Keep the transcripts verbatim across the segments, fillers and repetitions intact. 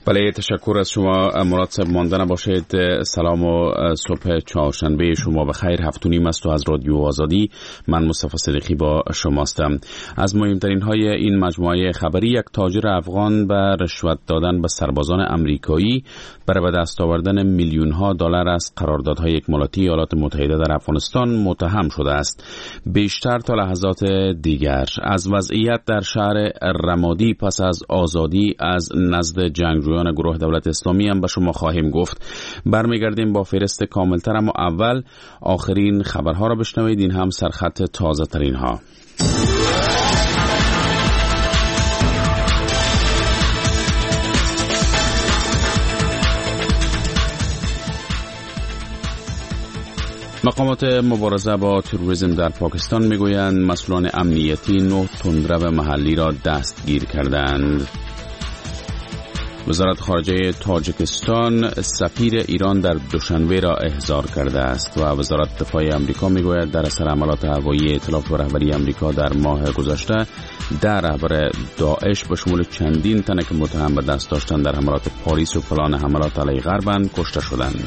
بله، تشکر از شما مراد صاحب. مانده نباشید. سلام و صبح چهارشنبه شما بخیر. هفت و نیم است و از رادیو آزادی من مصطفی صدیقی با شماستم. از مهمترین های این مجموعه خبری، یک تاجر افغان به رشوت دادن به سربازان امریکایی برای به دست آوردن میلیون ها دلار از قراردادهای اکمالاتی ایالات متحده در افغانستان متهم شده است. بیشتر تا لحظات دیگر از وضعیت در شهر رمادی پس از آزادی از نزد جنگجویان گروه دولت اسلامی هم به شما خواهیم گفت. برمیگردیم با فهرست کاملتر، اما اول آخرین خبرها را بشنوید. این هم سرخط تازه ترین ها. مقامات مبارزه با تروریسم در پاکستان میگویند مسئولان امنیتی نه تندرو محلی را دستگیر کردند. وزارت خارجه تاجیکستان سفیر ایران در دوشنبه را احضار کرده است و وزارت دفاع امریکا میگوید در اثر عملیات هوایی ائتلاف و رهبری امریکا در ماه گذشته در رهبر داعش به شمول چندین تن که متهم به دست داشتن در حملات پاریس و پلان حملات علیه غربند کشته شدند.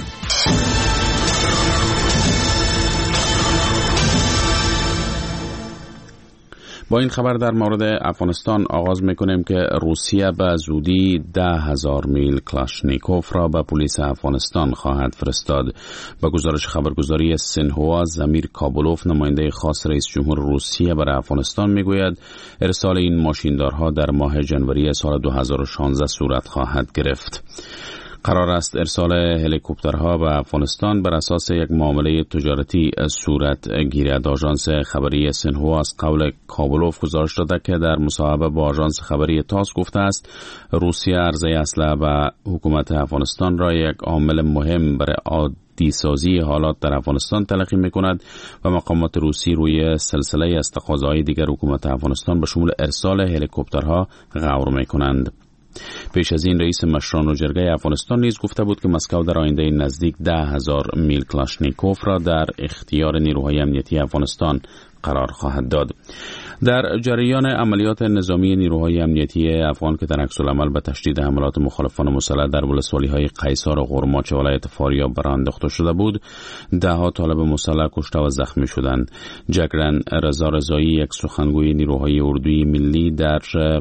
با این خبر در مورد افغانستان آغاز میکنیم که روسیه به زودی ده هزار میل کلاشنیکوف را به پلیس افغانستان خواهد فرستاد. به گزارش خبرگزاری سینهوا، زمیر کابولوف، نماینده خاص رئیس جمهور روسیه برای افغانستان میگوید ارسال این ماشیندارها در ماه ژانویه سال دو هزار و شانزده صورت خواهد گرفت. قرار است ارسال هلیکوپترها به افغانستان بر اساس یک معامله تجارتی صورت گیرد. آژانس خبری سینهوا از قول کابولوف گزارش داده که در مصاحبه با آژانس خبری تاس گفته است روسیه عرضه اسلحه به حکومت افغانستان را یک عامل مهم برای عادی سازی حالات در افغانستان تلقی می‌کند و مقامات روسی روی سلسله از تقاضاهای دیگر حکومت افغانستان به شمول ارسال هلیکوپترها غور می‌کنند. پیش از این رئیس مشران و جرگه افغانستان نیز گفته بود که مسکو در آینده نزدیک ده هزار میل کلاشنیکوف را در اختیار نیروهای امنیتی افغانستان قرار خواهد داد. در جریان عملیات نظامی نیروهای امنیتی افغان که در عکس العمل به تشدید حملات مخالفان مسلح در ولسوالی‌های قیصار و قرماچ ولایت فاریاب راه انداخته شده بود، ده‌ها طالب مسلح کشته و زخمی شدند. جگرن رضا رضایی، یک سخنگوی نیروهای اردوی ملی در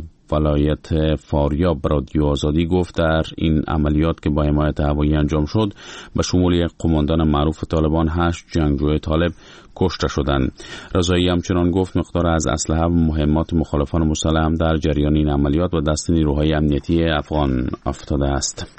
ولایت فاریاب رادیو آزادی گفت در این عملیات که با حمایت هوایی انجام شد به شمول یک قماندان معروف طالبان هشت جنگجوی طالب کشته شدند. رضایی همچنان گفت مقدار از اسلحه و مهمات مخالفان مسلح هم در جریان این عملیات و دست نیروهای امنیتی افغان افتاده است.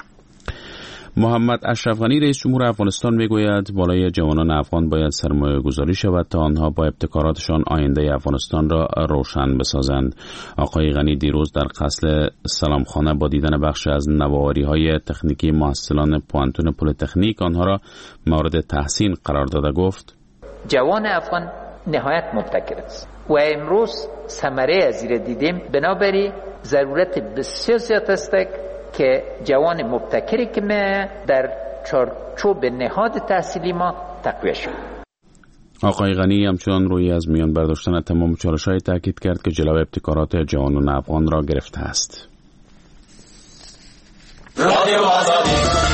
محمد اشرف غنی رئیس جمهور افغانستان میگوید بالای جوانان افغان باید سرمایه گذاری شود تا آنها با ابتکاراتشان آینده افغانستان را روشن بسازند. آقای غنی دیروز در قصر سلامخانه با دیدن بخش از نوآوری های تکنیکی محصلان پوانتون پلی‌تکنیک آنها را مورد تحسین قرار داده گفت جوان افغان نهایت مبتکر است و امروز ثمره از این دیدیم. بنابراین ضرورت بسیار زیاد است که جوان مبتکری که در چارچوب نهاد تحصیلی ما تقویت شد. آقای غنی همچنان روی از میان برداشتن تمام چالش‌های تاکید کرد که جلوی ابتکارات جوانان افغان را گرفته است. رادیو آزادی.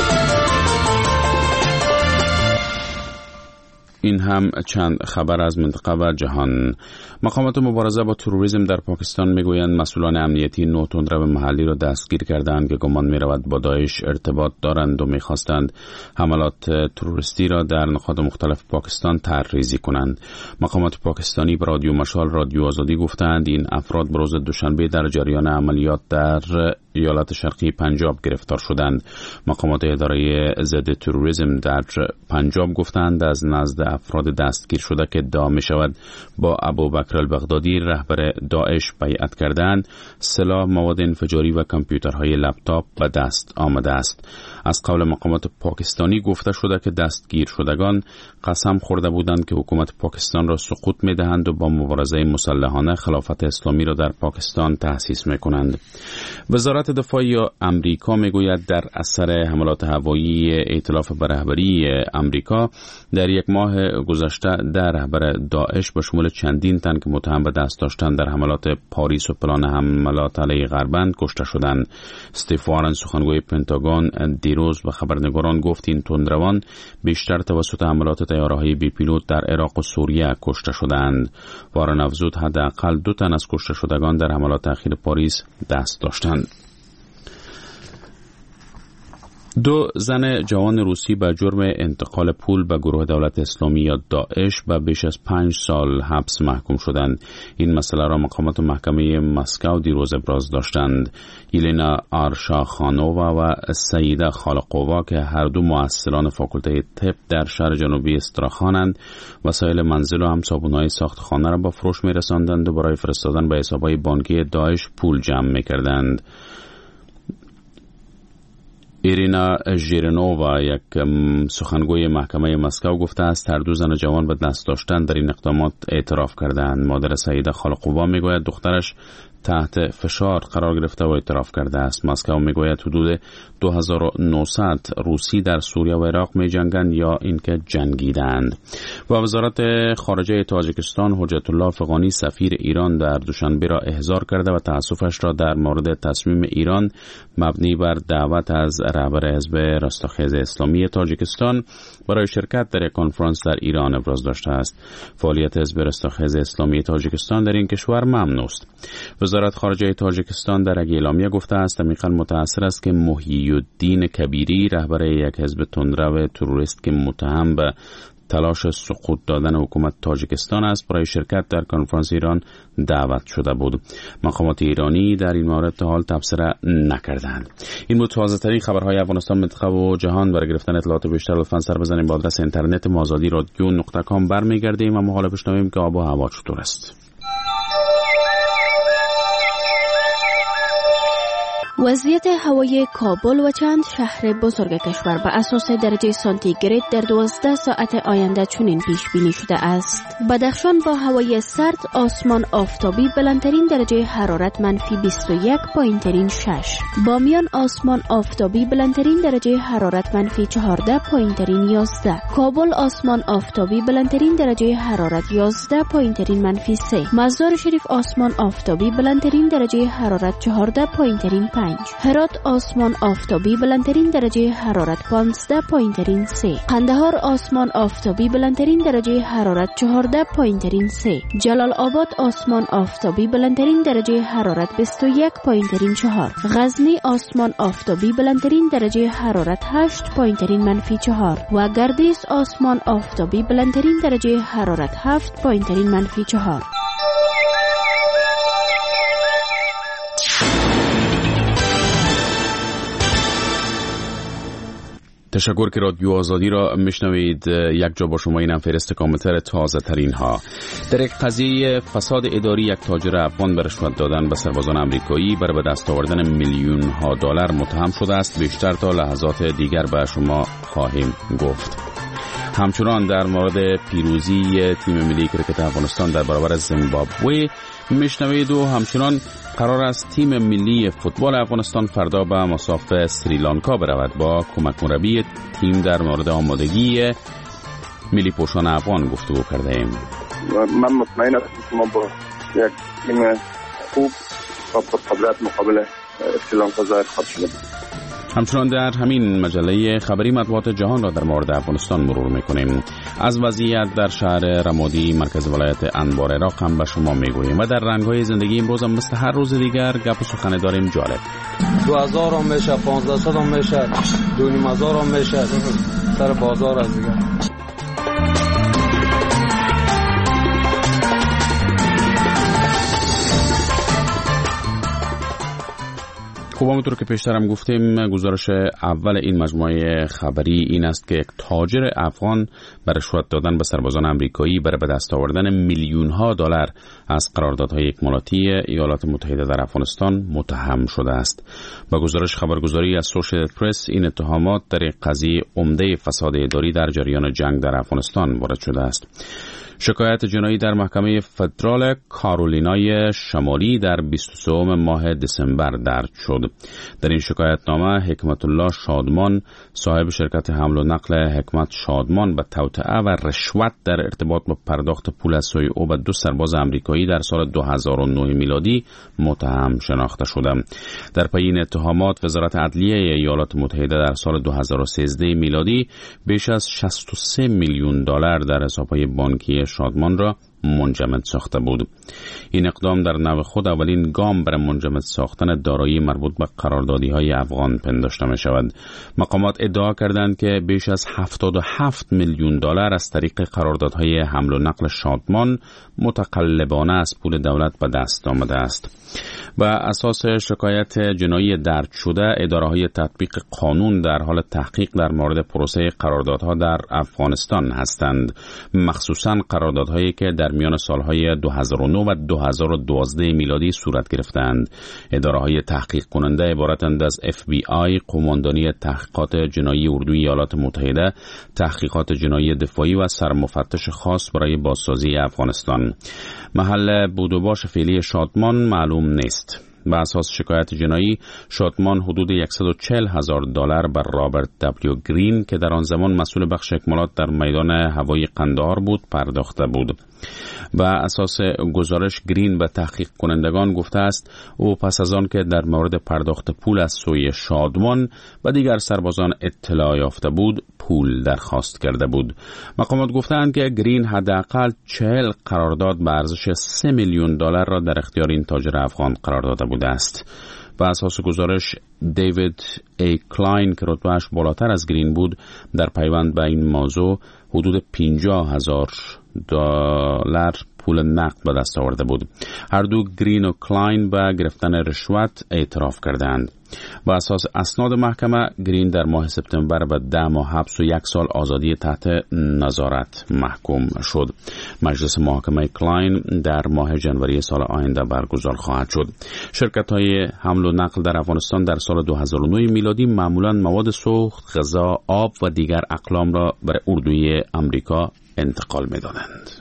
این هم چند خبر از منطقه و جهان. مقامات مبارزه با تروریسم در پاکستان میگویند مسئولان امنیتی نه تندرو محلی را دستگیر کردند که گمان می‌رود با داعش ارتباط دارند و می‌خواستند حملات تروریستی را در نقاط مختلف پاکستان طرح‌ریزی کنند. مقامات پاکستانی به رادیو مشال رادیو آزادی گفتند این افراد به روز دوشنبه در جریان عملیات در ایالات شرقی پنجاب گرفتار شدند. مقامات اداره ضد تروریسم در پنجاب گفتند از نزد افراد دستگیر شده که ادعا می شود با ابوبکر البغدادی رهبر داعش بیعت کردند، سلاح، مواد انفجاری و کامپیوترهای لپتاپ به دست آمده است. از قول مقامات پاکستانی گفته شده که دستگیر شدگان قسم خورده بودند که حکومت پاکستان را سقوط می دهند و با مبارزه مسلحانه خلافت اسلامی را در پاکستان تأسیس می کنند. وزارت وزارت دفاعی امریکا میگوید در اثر حملات هوایی ائتلاف به رهبری امریکا در یک ماه گذشته در رهبر داعش به شمول چندین تن که متهم به دست داشتن در حملات پاریس و پلان حملات علیه غربند کشته شدند. استیو وارن سخنگوی پنتاگون دیروز به خبرنگاران گفت این تندروان بیشتر توسط حملات طیاره‌های بی پیلوت در عراق و سوریه کشته شدند. وارن افزود حداقل دو تن از کشته شدگان در حملات اخیر پاریس دست داشتند. دو زن جوان روسی به جرم انتقال پول به گروه دولت اسلامی یا داعش به بیش از پنج سال حبس محکوم شدند. این مسئله را مقامات محکمه مسکو دیروز ابراز داشتند. یلینا آرشاخانووا و سیده خالقووا که هر دو مؤسسان فاکولته طب در شهر جنوبی استراخانند، وسایل منزل و هم صابون‌های ساخت خانه را با فروش می‌رساندند و برای فرستادن به حساب‌های بانکی داعش پول جمع می‌کردند. ایرینا ژیرنووا یک سخنگوی محکمه مسکو گفته است هر دو زن جوان به دست داشتن در این اقدامات اعتراف کردند. مادر سیده خالقووا میگوید دخترش تحت فشار قرار گرفته و اعتراف کرده است. مسکو میگوید حدود دو هزار و نهصد روسی در سوریه و عراق می جنگند یا اینکه جنگیدند. و وزارت خارجه تاجیکستان حجت الله افغانی سفیر ایران در دوشنبه را احضار کرده و تأسفش را در مورد تصمیم ایران مبنی بر دعوت از رهبر حزب رستاخیز اسلامی تاجیکستان برای شرکت در یک کنفرانس در ایران ابراز داشته است. فعالیت حزب رستاخیز اسلامی تاجیکستان در این کشور ممنوع است. وزارت خارجه تاجیکستان در یک اعلامیه گفته است عمیقاً متأثر است که محی الدین کبیری رهبر یک حزب تندرو تروریست که متهم به تلاش سقوط دادن حکومت تاجیکستان است برای شرکت در کنفرانس ایران دعوت شده بود. مقامات ایرانی در این مورد تا حال تبصره نکردند. این بود تازه‌ترین خبرهای افغانستان، منطقه و جهان. برای گرفتن اطلاعات بیشتر لطفاً سر بزنید به آدرس اینترنت ما آزادی رادیو نقطه کام برمیگردیم و حالا بشنویم که آب و هوا چطور است. وضعیت هوای کابل و چند شهر بزرگ کشور به اساس درجه سانتیگراد در دوازده ساعت آینده چنین پیش بینی شده است: بدخشان با هوای سرد، آسمان آفتابی، بلندترین درجه حرارت منفی بیست و یک پایینترین شش. بامیان آسمان آفتابی، بلندترین درجه حرارت منفی چهارده پایینترین یازده. کابل آسمان آفتابی، بلندترین درجه حرارت یازده پایینترین منفی سه. مزار شریف آسمان آفتابی، بلندترین درجه حرارت چهارده پایینترین پنج. هرات آسمان آفتابی، بلندترین درجه حرارت پانزده پایینترین سه. قندهار آسمان آفتابی، بلندترین درجه حرارت چهارده پایینترین سه. جلال آباد آسمان آفتابی، بلندترین درجه حرارت بیست و یک پایینترین چهار. غزنی آسمان آفتابی، بلندترین درجه حرارت هشت پایینترین منفی چهار و گردیس آسمان آفتابی، بلندترین درجه حرارت هفت پایینترین منفی چهار. تشکر که رادیو آزادی را میشنوید. یک جا با شما اینم فهرست کاملتر تازه ترین ها. در یک قضیه فساد اداری یک تاجر افغان به رشوت دادن به سربازان امریکایی برای به دست آوردن میلیون ها دلار متهم شده است. بیشتر تا لحظات دیگر به شما خواهیم گفت. همچنان در مورد پیروزی تیم ملی کرکت افغانستان در برابر زیمبابوه میشنوید و همچنان قرار است تیم ملی فوتبال افغانستان فردا به مسافت سریلانکا برود. با کمک مربی تیم در مورد آمادگی ملی پوشان افغان گفتگو کرده ایم. من مطمئن هستم که ما با یک تیم خوب و پرقدرت مقابل سریلانکا ظاهر خواهد شد. همچنان در همین مجله خبری مطبوعات جهان را در مورد افغانستان مرور میکنیم. از وضعیت در شهر رمادی مرکز ولایت انبار عراق هم به شما میگوییم و در رنگ‌های زندگی امروز هم مثل هر روز دیگر گپ و سخن داریم جالب. دو هزار هم میشه، پانزده صد هم میشه، دو نیم هزار هم میشه، سر بازار از دیگر. خوب، همونطور که پیشترم گفتیم گزارش اول این مجموعه خبری این است که یک تاجر افغان بر رشوت دادن به سربازان امریکایی برای به دست آوردن میلیون ها دلار از قراردادهای اکمالاتی ایالات متحده در افغانستان متهم شده است. با گزارش خبرگزاری از سوشیال پرس این اتهامات در یک قضیه عمده فساد اداری در جریان جنگ در افغانستان وارد شده است. شکایت جنایی در محکمه فدرال کارولینای شمالی در بیست و سوم ماه دسامبر درج شد. در این شکایتنامه حکمت الله شادمان، صاحب شرکت حمل و نقل حکمت شادمان، به توطئه و رشوت در ارتباط با پرداخت پول از سوی او به دو سرباز آمریکایی در سال دو هزار و نه میلادی متهم شناخته شده. در پی این اتهامات وزارت عدلیه ایالات متحده در سال دو هزار و سیزده میلادی بیش از شصت و سه میلیون دلار در حساب‌های بانکی شادمان را منجمد ساخته بود. این اقدام در نوع خود اولین گام برای منجمد ساختن دارایی مربوط به قراردادی‌های افغان پنداشته می شود. مقامات ادعا کردند که بیش از هفتاد و هفت میلیون دلار از طریق قراردادهای حمل و نقل شادمان متقلبانه از پول دولت به دست آمده است. و اساس شکایت جنایی درج شده، اداره‌های تطبیق قانون در حال تحقیق در مورد پروسه قراردادها در افغانستان هستند، مخصوصاً قراردادهایی که در میان سالهای دو هزار و نه و دو هزار و دوازده میلادی صورت گرفتند. اداره‌های تحقیق کننده عبارتند از اف بی آی، قماندانی تحقیقات جنایی اردوی ایالات متحده، تحقیقات جنایی دفاعی و سرمفتش خاص برای بازسازی افغانستان. محل بود و باش فعلی شادمان معلوم نیست. به اساس شکایت جنایی، شادمان حدود صد و چهل هزار دلار بر رابرت دبلیو گرین که در آن زمان مسئول بخش اکمالات در میدان هوایی قندهار بود پرداخته بود. و اساس گزارش، گرین به تحقیق کنندگان گفته است او پس از آن که در مورد پرداخت پول از سوی شادمان و دیگر سربازان اطلاع یافته بود، پول درخواست کرده بود. مقامات گفتند که گرین حداقل چهل قرارداد به ارزش سه میلیون دلار را در اختیار این تاجر افغان قرار داده بوده است. و اساس گزارش، دیوید ای کلاین که رتبه‌اش بالاتر از گرین بود، در پیوند به این موضوع حدود پنجاه هزار دلار پول نقد به دست آورده بود. هر دو، گرین و کلاین، به گرفتن رشوت اعتراف کردند. با اساس اسناد محکمه، گرین در ماه سپتامبر به ده ماه حبس و یک سال آزادی تحت نظارت محکوم شد. مجلس محاکمه کلاین در ماه ژانویه سال آینده برگزار خواهد شد. شرکت‌های حمل و نقل در افغانستان در سال دو هزار و نه میلادی معمولاً مواد سوخت، غذا، آب و دیگر اقلام را برای اردوی آمریکا انتقال می‌دادند.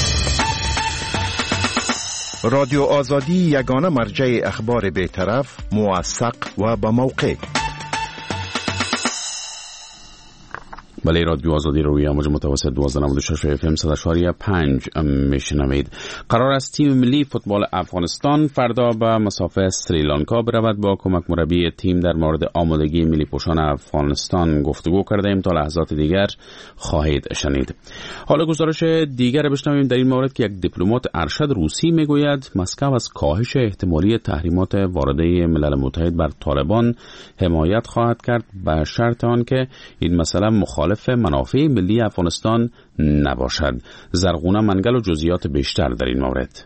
رادیو آزادی یگانه مرجع اخبار بی‌طرف، موثق و با موقع. بله، رادیو آزادی روی امواج متوسط دوازده نود و شش اف ام صد و چهار و پنج میشنوید. قرار است تیم ملی فوتبال افغانستان فردا به مسافه سریلانکا برود. با کمک مربی تیم در مورد آمادگی ملی پوشان افغانستان گفتگو کردیم. تا لحظات دیگر خواهید شنید. حالا گزارش دیگر بشنویم در این مورد که یک دیپلمات ارشد روسی میگوید مسکو از کاهش احتمالی تحریمات وارده ملل متحد بر طالبان حمایت خواهد کرد به شرط آنکه این مسئله مخالف منافع ملی افغانستان نباشد. زرغونه منگل و جزئیات بیشتر در این مورد.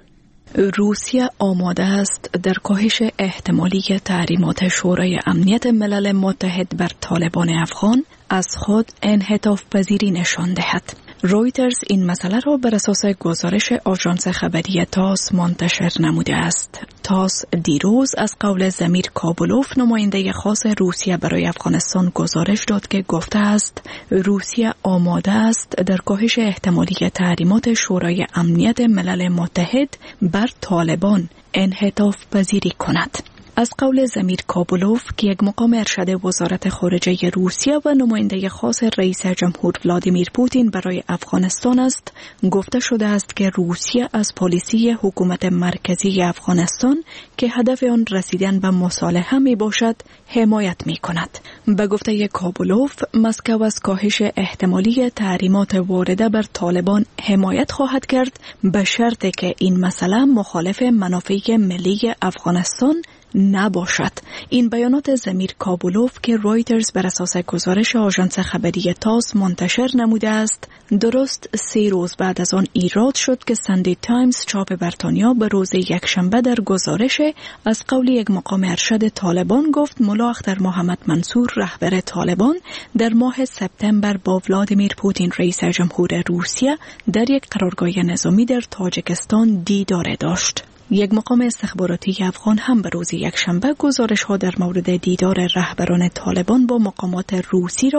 روسیه آماده است در کاهش احتمالی تحریمات شورای امنیت ملل متحد بر طالبان افغان از خود انعطاف پذیری نشان دهد. رویترز این مسئله را بر اساس گزارش آژانس خبری تاس منتشر نموده است. تاس دیروز از قول زمیر کابولوف، نماینده خاص روسیه برای افغانستان، گزارش داد که گفته است روسیه آماده است در کاهش احتمالی تحریمات شورای امنیت ملل متحد بر طالبان انعطاف پذیری کند. از قول زمیر کابولوف که یک مقام ارشد وزارت خارجه روسیه و نماینده خاص رئیس جمهور ولادیمیر پوتین برای افغانستان است، گفته شده است که روسیه از پالیسی حکومت مرکزی افغانستان که هدف آن رسیدن به مصالحه می باشد حمایت می کند. به گفته کابولوف، مسکو از کاهش احتمالی تحریمات وارده بر طالبان حمایت خواهد کرد به شرطی که این مسئله مخالف منافع ملی افغانستان نباشد. این بیانات زمیر کابولوف که رویترز بر اساس گزارش آژانس خبری تاس منتشر نموده است، درست سه روز بعد از آن ایراد شد که ساندی تایمز چاپ بریتانیا به روز یکشنبه در گزارش از قول یک مقام ارشد طالبان گفت ملا اختر محمد منصور، رهبر طالبان، در ماه سپتامبر با ولادیمیر پوتین رئیس جمهور روسیه در یک قرارگاه نظامی در تاجیکستان دیدار داشت. یک مقام استخباراتی افغان هم به روز یکشنبه گزارش ها در مورد دیدار رهبران طالبان با مقامات روسی را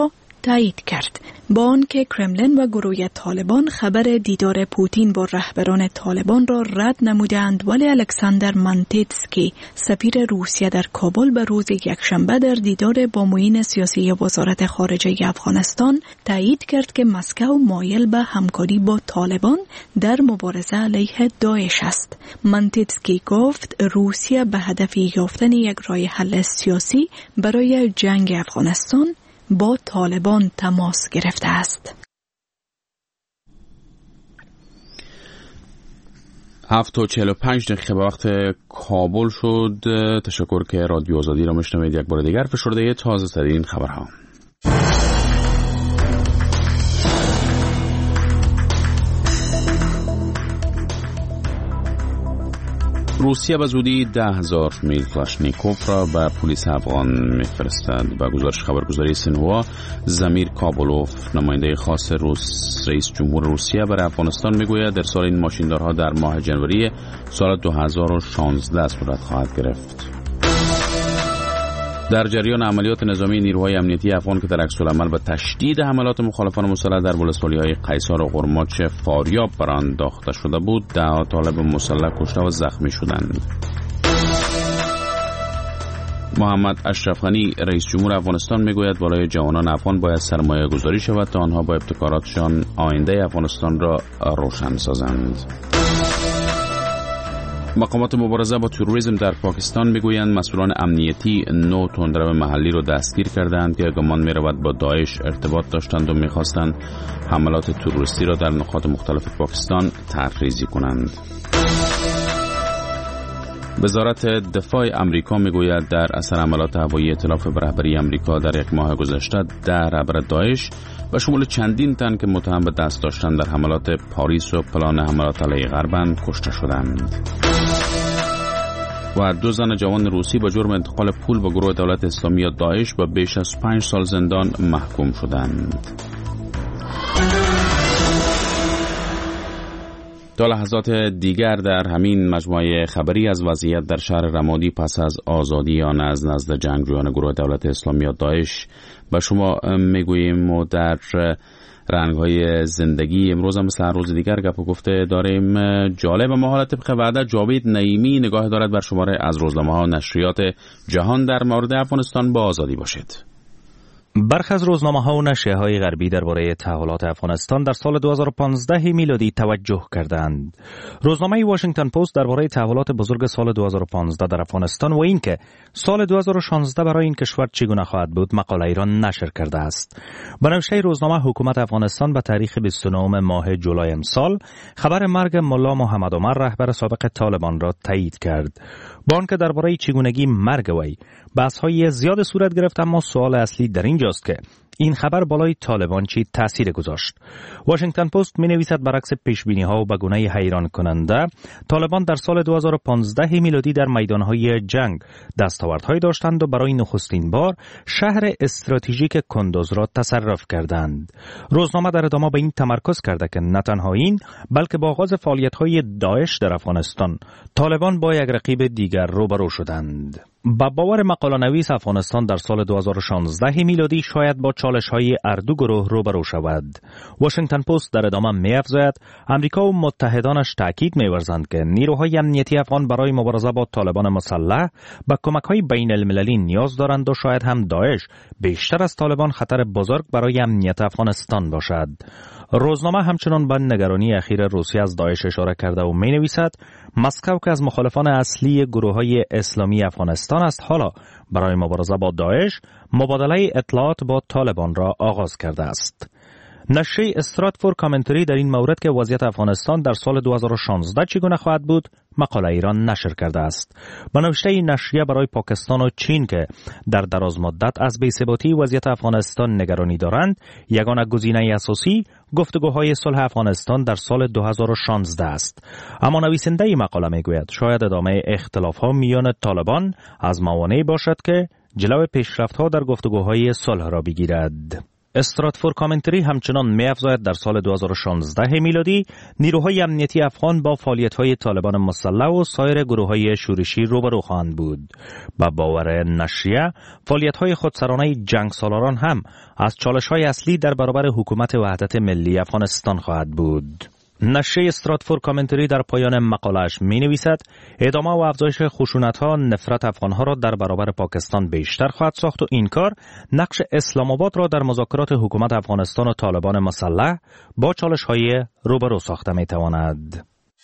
تایید کرد. با آنکه کرملین و گروه طالبان خبر دیدار پوتین با رهبران طالبان را رد نمودند، ولی الکساندر مانتیتسکی سفیر روسیه در کابل به روز یکشنبه در دیدار با معین سیاسی وزارت خارجه افغانستان تایید کرد که مسکو مایل به همکاری با طالبان در مبارزه علیه داعش است. مانتیتسکی گفت روسیه به هدف یافتن یک راه حل سیاسی برای جنگ افغانستان با طالبان تماس گرفته است. هفت و چهل و پنج دقیقه به وقت کابل شد. تشکر که رادیو آزادی را میشنوید. یک بار دیگر فشرده تازه ترین خبرها. روسیه به زودی ده هزار میل کلاشنیکوف را به پلیس افغان میفرستد. به گزارش خبرگزاری سینهوا، زمیر کابلوف، نماینده خاص روس رئیس جمهور روسیه برای افغانستان میگوید ارسال این ماشیندارها در ماه ژانویه سال دو هزار و شانزده صورت خواهد گرفت. در جریان عملیات نظامی نیروهای امنیتی افغان که در عکس العمل به تشدید حملات مخالفان مسلح در ولسوالی‌های قیصر و قرماچ فاریاب برانداخته شده بود، ده طالب مسلح کشته و زخمی شدند. محمد اشرف غنی رئیس جمهور افغانستان میگوید بالای جوانان افغان باید سرمایه گذاری شود تا آنها با ابتکاراتشان آینده افغانستان را روشن سازند. مقامات مبارزه با تروریسم در پاکستان میگویند مسئولان امنیتی نو تندرو محلی را دستگیر کردند که گمان میرود با داعش ارتباط داشتند و میخواستند حملات تروریستی را در نقاط مختلف پاکستان طرحریزی کنند. وزارت دفاع امریکا میگوید در اثر حملات هوایی ائتلاف به رهبری امریکا در یک ماه گذشته ده رهبر داعش و شمول چندین تن که متهم به دست داشتن در حملات پاریس و پلان حملات علیه غربند کشته شدند. و دو زن جوان روسی با جرم انتقال پول به گروه دولت اسلامی یا داعش با بیش از پنج سال زندان محکوم شدند. تا لحظات دیگر در همین مجموعه خبری از وضعیت در شهر رمادی پس از آزادی آن از نزد جنگجویان گروه دولت اسلامی یا داعش به شما میگوییم و در رنگ‌های زندگی امروز هم مثل هر روز دیگر گپ و گفته داریم. جالب ما حالت طبق وعده جاوید نعیمی نگاه دارد بر شماره از روزنامه‌ها و نشریات جهان در مورد افغانستان با آزادی باشید. برخی از روزنامه‌ها و نشریه‌های غربی درباره تحولات افغانستان در سال دو هزار و پانزده میلادی توجه کردند. روزنامه واشنگتن پست درباره تحولات بزرگ سال دو هزار و پانزده در افغانستان و اینکه سال دو هزار و شانزده برای این کشور چگونه خواهد بود مقاله‌ای را نشر کرده است. به نوشته روزنامه حکومت افغانستان به تاریخ بیست و نه ماه جولای امسال خبر مرگ ملا محمد عمر رهبر سابق طالبان را تایید کرد. با آنکه درباره چگونگی مرگ وی بحث‌های زیاد صورت گرفت، اما سوال اصلی در اینجاست که این خبر بالای طالبان چی تأثیر گذاشت. واشنگتن پست می‌نویسد برعکس پیش‌بینی‌ها و به گونه‌ای حیران کننده طالبان در سال دو هزار و پانزده میلادی در میدان‌های جنگ دستاوردهایی داشتند و برای نخستین بار شهر استراتژیک کندوز را تصرف کردند. روزنامه در ادامه به این تمرکز کرده که نه تنها این بلکه با آغاز فعالیت‌های داعش در افغانستان طالبان با یک رقیب دیگر روبرو شدند. با باور مقاله نویس افغانستان در سال دو هزار و شانزده میلادی شاید با چالش‌های اردو گروه روبرو شود. واشنگتن پست در ادامه می‌افزاید امریکا و متحدانش تاکید می‌ورزند که نیروهای امنیتی افغان برای مبارزه با طالبان مسلح به کمک‌های بین المللی نیاز دارند و شاید هم داعش بیشتر از طالبان خطر بزرگ برای امنیت افغانستان باشد. روزنامه همچنان به نگرانی اخیر روسیه از داعش اشاره کرده و می‌نویسد مسکو که از مخالفان اصلی گروه‌های اسلامی افغانستان است حالا برای مبارزه با داعش مبادله اطلاعات با طالبان را آغاز کرده است. نشریه استراتفورد کامنتری در این مورد که وضعیت افغانستان در سال دو هزار و شانزده چگونه خواهد بود مقاله ایران نشر کرده است. با نوشته این نشریه برای پاکستان و چین که در دراز مدت از بی‌ثباتی وضعیت افغانستان نگرانی دارند، یگانه گزینه اساسی گفتگوهای صلح افغانستان در سال دو هزار و شانزده است. اما نویسنده این مقاله میگوید شاید ادامه اختلاف‌ها میان طالبان از موانعی باشد که جلو پیشرفت‌ها در گفتگوهای صلح را بگیرد. استراتفور کامنتری همچنان می‌افزاید در سال دو هزار و شانزده میلادی نیروهای امنیتی افغان با فعالیت‌های طالبان مسلح و سایر گروه‌های شورشی روبرو خواهند بود. با باور نشریه فعالیت‌های خودسرانه جنگ سالاران هم از چالش‌های اصلی در برابر حکومت وحدت ملی افغانستان خواهد بود. نشریه استراتفور کامنتری در پایان مقاله‌اش می‌نویسد ادامه و افزایش خشونت‌ها نفرت افغان‌ها را در برابر پاکستان بیشتر خواهد ساخت و این کار نقش اسلام آباد را در مذاکرات حکومت افغانستان و طالبان مسلح با چالش‌های روبرو ساخته می‌تواند.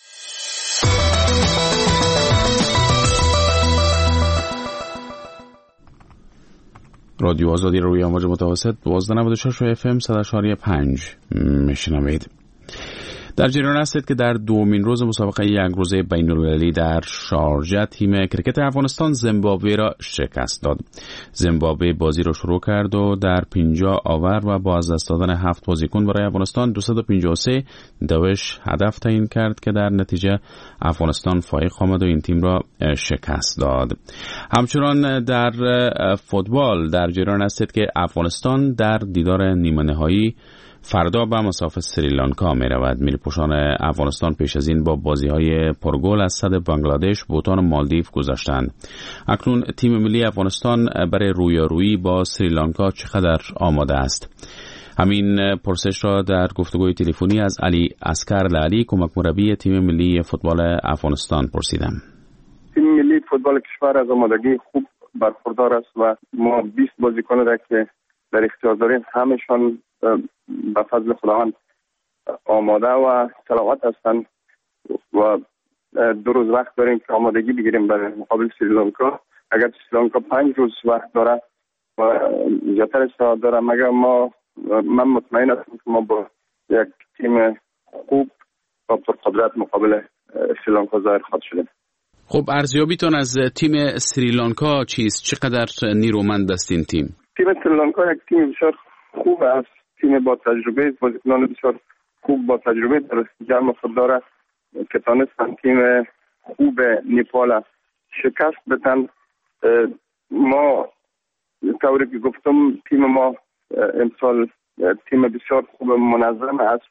رادیو آزادی روی امواج متوسط دوازده ممیز نود و شش اف ام صد و چهار ممیز پنج میشنوید. در جریان هستید که در دومین روز مسابقه یک روزه بین‌المللی در شارجه تیم کرکت افغانستان زیمبابوه را شکست داد. زیمبابوه بازی را شروع کرد و در پنجاه آور و با از دست دادن هفت بازیکن برای افغانستان دویست و پنجاه و سه دوش هدف تعیین کرد که در نتیجه افغانستان فائق آمد و این تیم را شکست داد. همچنان در فوتبال در جریان هستید که افغانستان در دیدار نیمه نهایی فردا به مسافت سریلانکا می رود. ملی پوشان افغانستان پیش از این با بازی های پرگل از صد بنگلادش، بوتان و مالدیو گذشتند. اکنون تیم ملی افغانستان برای رویارویی با سریلانکا چقدر آماده است؟ همین پرسش را در گفتگوی تلفنی از علی عسکر لالی کمک مربی تیم ملی فوتبال افغانستان پرسیدم. تیم ملی فوتبال کشور از آمادگی خوب برخوردار است و ما بیست بازیکن را که در اختیار داریم همشان به فضل خداوند آماده و سلامت هستند و دو روز وقت داریم که آمادگی بگیریم برای مقابل سریلانکا. اگر سریلانکا پنج روز وقت داره و زیادتر استعداد داره مگر ما من مطمئن هستم که ما با یک تیم خوب و پرقدرت مقابل سریلانکا ظاهر خواهد شدیم. خب ارزیابیتون از تیم سریلانکا چیست؟ چقدر نیرومند است این تیم؟ تیم سریلانکا یک تیم بسیار خوب است، تیم با تجربه، بازیکنان بسیار خوب با تجربه در جمع خود داره که تانستن تیم خوب نیپال شکست بدن. ما طوری که گفتم تیم ما امسال تیم بسیار خوب منظم است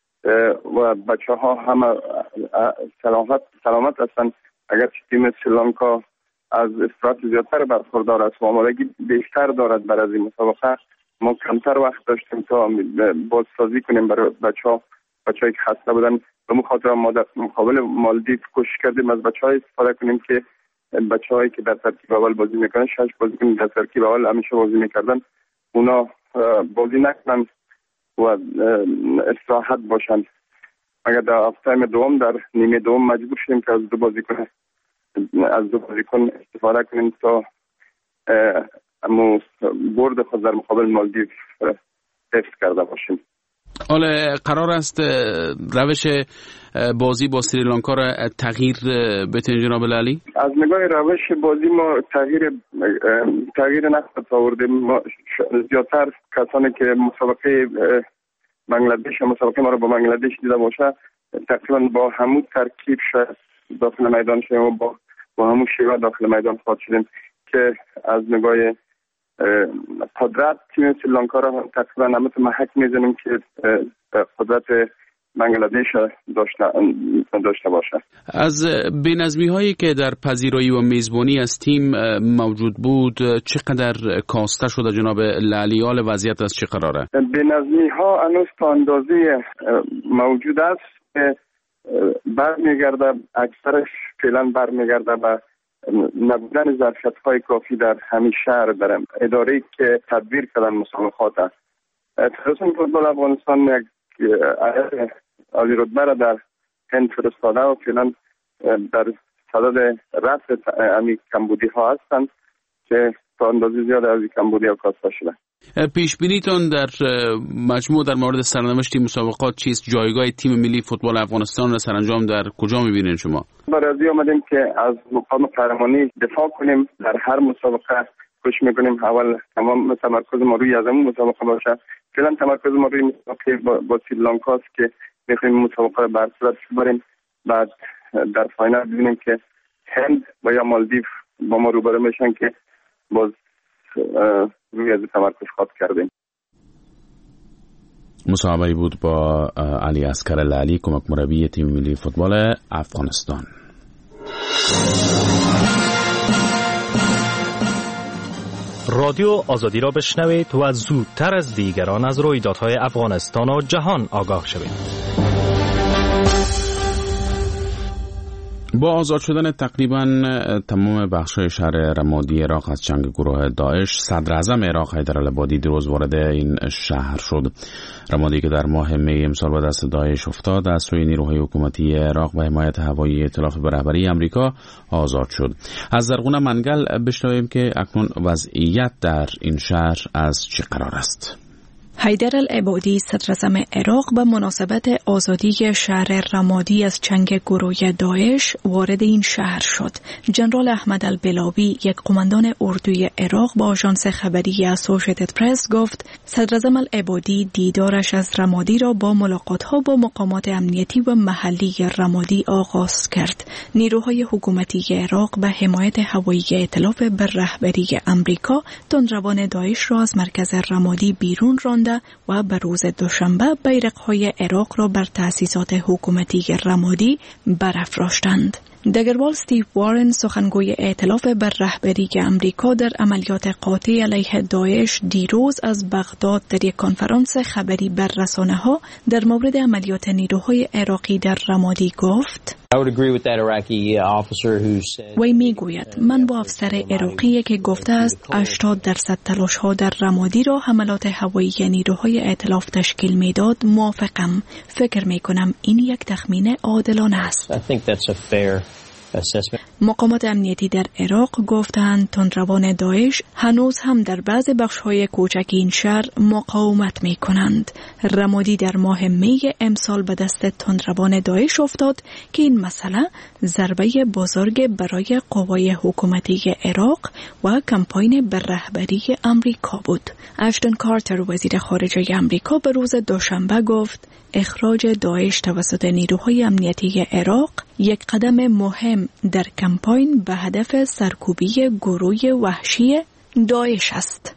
و بچه ها همه سلامت سلامت هستند. اگر تیم سریلانکا از استرات زیادتر برخوردار است و آمادگی بیشتر دارد برای از این مسابقه، ما کمتر وقت داشتیم تا بازسازی کنیم برای بچه ها بچه هایی که خسته بودن. به مخاطر ما در مقابل مالدیو کوشش کردیم از بچه های استفاده کنیم که بچه هایی که در ترکیب اول بازی میکنن، شش بازیکن در ترکیب اول همیشه بازی میکردن، اونا بازی نکنن و استراحت باشن. اگر در هفته دوم در نیمه دوم مجبور شدیم که از دو بازیکن از دو بازیکن استفاده کنیم تا امو برد خود در مقابل مالدیو حفظ کرده باشیم. حالا قرار است روش بازی با سریلانکا را تغییر بتین جناب لالی؟ از نگاه روش بازی ما تغییر تغییر نخواهد آوردیم. ما زیادتر کسانی که مسابقه بنگلادش مسابقه ما رو با بنگلادش دیده باشه تقریبا با همون ترکیب شد داخل میدان شدیم و با با همون شیوه داخل میدان خواهد شدیم که از نگاه قدرت تیم سریلانکا را تقریبا نمت محک میزنیم که قدرت بنگلادش داشته داشته باشه. از بی‌نظمی هایی که در پذیرایی و میزبانی از تیم موجود بود چقدر کاسته شده جناب لالی؟ حال وضعیت از چه قراره؟ بی‌نظمی ها هنوز تا اندازه موجود است که برمیگرده، اکثرش فعلا برمیگرده به نبودن ظرفیت‌های کافی در همین شهر در اداره‌ای که تدبیر کردن مسابقات است. فدراسیون فوتبال افغانستان یک هیئت عالی رتبه را در هند فرستاده و فعلا در صدد رفع همین کمبودی‌ها هستند که تا اندازه زیاد از این کمبودی‌ها کاسته شده. پیش بینیتون در مجموع در مورد سرنوشت مسابقات چیست؟ جایگاه تیم ملی فوتبال افغانستان را سرانجام در کجا می‌بینید شما؟ برای آمدیم که از مقام قهرمانی دفاع کنیم. در هر مسابقه کوشش می‌کنیم اول تمام تمرکز ما روی ازمون مسابقه باشه. فعلا تمرکز ما روی مسابقه با, با سریلانکا است که می‌خوایم مسابقه را به صورت ببریم. بعد در فاینال ببینیم که هند و یا مالدیو با ما روبرو میشن که باز روی از تمرکز خواهد کردیم. مصاحبه‌ای بود با علی اصغر لعلی، کمک مربی تیم ملی فوتبال افغانستان. رادیو آزادی را بشنوید و زودتر از دیگران از رویدادهای افغانستان و جهان آگاه شوید. با آزاد شدن تقریبا تمام بخش‌های شهر رمادی عراق از چنگ گروه داعش، صدر اعظم عراق حیدر العبادی دیروز وارد این شهر شد. رمادی که در ماه می امسال به دست داعش افتاد، از سوی نیروهای حکومتی عراق و حمایت هوایی ائتلاف به رهبری امریکا آزاد شد. از زرغون منگل بشنویم که اکنون وضعیت در این شهر از چه قرار است. حیدر العبادی صدر اعظم عراق به مناسبت آزادی شهر رمادی از چنگ گروه داعش وارد این شهر شد. جنرال احمد البلاوی، یک قماندان اردوی عراق، با آژانس خبری اسوشییتد پرس گفت صدر اعظم العبادی دیدارش از رمادی را با ملاقات‌ها با مقامات امنیتی و محلی رمادی آغاز کرد. نیروهای حکومتی عراق به حمایت هوایی ائتلاف به رهبری امریکا تندروان داعش را از مرکز رمادی بیرون راند و به روز دوشنبه بیرق‌های عراق را بر تأسیسات حکومتی رمادی برافراشتند. دگروال استیو وارن، سخنگوی ائتلاف بر رهبری امریکا در عملیات قاطع علیه داعش، دیروز از بغداد در یک کنفرانس خبری بر رسانه‌ها در مورد عملیات نیروهای عراقی در رمادی گفت: وی میگوید من با افسر عراقی که گفته است هشتاد درصد تلاش‌ها در رمادی را حملات هوایی نیروهای ائتلاف تشکیل میداد موافقم. فکر میکنم این یک تخمین عادلانه است. مقامات امنیتی در عراق گفتند تندروان داعش هنوز هم در بعض بخش‌های کوچک این شهر مقاومت می‌کنند. رمادی در ماه می امسال به دست تندروان داعش افتاد که این مسئله ضربه بزرگ برای قوای حکومتی عراق و کمپاین به رهبری امریکا بود. اشتون کارتر، وزیر خارجه امریکا، به روز دوشنبه گفت اخراج داعش توسط نیروهای امنیتی عراق یک قدم مهم در کمپاین به هدف سرکوبی گروه وحشی داعش است.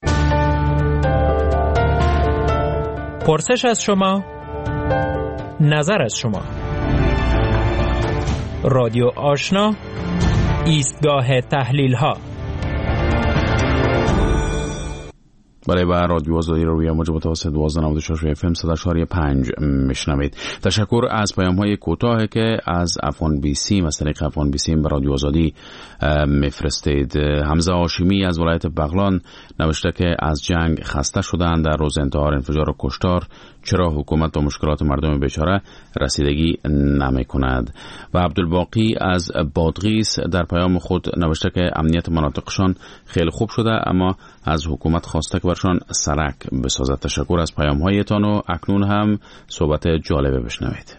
پرسش از شما، نظر از شما. رادیو آشنا، ایستگاه تحلیل ها. برای بر رادیو آزادی رو روی موج متوسط دوازده نود و شش اف ام صد و چهار پنج میشنوید. تشکر از پیام های کوتاه که از افغان بی سی از طریق افغان بی سی به رادیو آزادی میفرستید. حمزه هاشمی از ولایت بغلان نوشته که از جنگ خسته شدن، در روز انتحار، انفجار و کشتار چرا حکومت با مشکلات مردم بیچاره رسیدگی نمی کند. و عبدالباقی از بادغیس در پیام خود نوشته که امنیت مناطقشان خیلی خوب شده، اما از حکومت خواسته که برشان سرک بسازد. تشکر از پیام هایتان و اکنون هم صحبت جالبه بشنوید.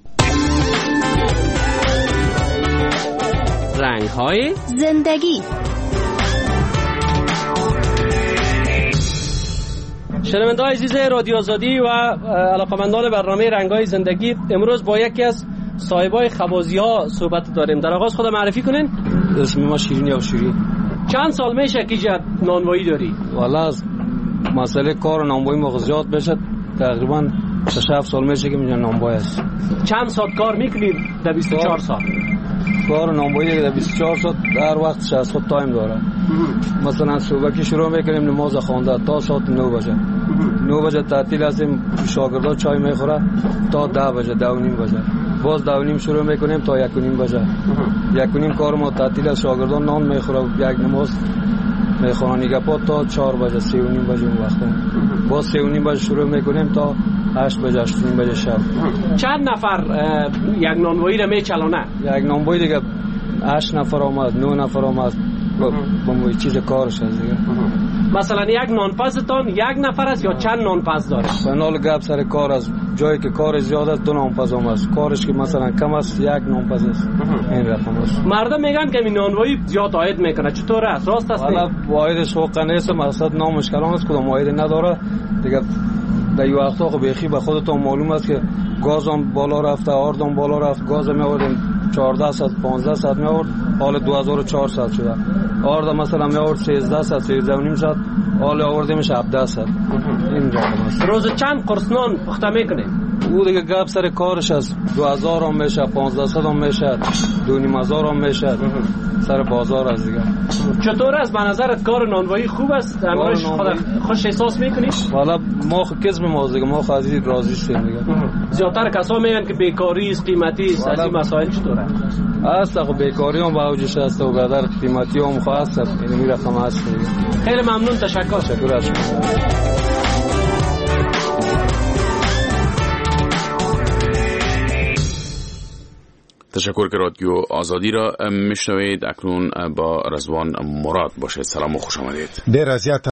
رنگ های زندگی. شنونده‌های عزیز رادیو آزادی و علاقه‌مندان برنامه رنگ‌های زندگی، امروز با یکی از صاحبای خوازی‌ها صحبت داریم. در آغاز خود معرفی کنین. اسم ما شیرین یا شیرین. چند سال میشه که جد نانوایی داری؟ والا از مسئله کار نانوایی مغزیات بشه تقریبا شش هفت سال میشه که میگن نانوایی است. چند ساعت کار میکنی در بیست و چهار ساعت؟ کار نانوایی در بیست و چهار ساعت در وقتش از خود تایم داره. مثلا صبح که شروع میکنیم نماز خوانده تا ساعت نه بجه. نه بجه تعطیل هستیم، شاگردا چای میخوره تا ده بجه، ده و نیم بجه. باز ده و نیم شروع میکنیم تا یک و نیم بجه. یک و نیم کار ما تعطیل است، شاگردان نان میخوره، یک نماز میخوانه نگپا تا چهار بجه، سه و نیم بجه اون وقتا. باز سه و نیم بجه شروع میکنیم تا هشت بجه، هشت و نیم بجه شب. چند نفر یک نانوایی را میچلانه؟ یک نانوایی دیگه هشت نفر آمد، نه نفر آمد با موی چیز کارش هست دیگه. مثلا یک نانپزتان یک نفر است یا چند نانپز داره؟ بنال گپ سر کار است، جایی که کار زیاد است دو نانپز هم است، کارش که مثلا کم است یک نانپز است. این رقم است. مردم میگن که این نانوایی زیاد عاید میکنه، چطور است؟ راست است؟ والا عایدش حق نیست، مقصد نامش کلام است، کدام عاید نداره دیگه. در این وقتا خب بخی به خودتون معلوم است که گاز هم بالا رفته، آرد هم بالا رفت. گاز می آوردیم چهارده ساعت پانزده ساعت می آورد، حال دو هزار و چهارصد شده. آورده مثلا می آورد سیزده صد سیزده و نیم صد، حالا آورده میشه هفده صد. این رقم است. روز چند قرص نان پخته میکنیم؟ او دیگه گپ سر کارش است. دو هزار هم میشه، پانزده صد هم میشه، دو نیم هزار هم میشه. سر بازار از دیگه. چطور است به نظرت کار نانوایی خوب است؟ امروز خود خوش احساس میکنی؟ والا ما خود کسب ما دیگه، ما خود از راضی هستیم دیگه. زیادتر کسا میگن که بیکاری است، قیمتی است، از این مسائل چطوره؟ است خب بیکاری هم با وجودش است و بعد قیمتی هم خاص است. این می رقم است. خیلی ممنون، تشکر. تشکر از شما. تشکر که رادیو آزادی را میشنوید. اکنون با رضوان مراد باشید. سلام و خوش آمدید. دیر از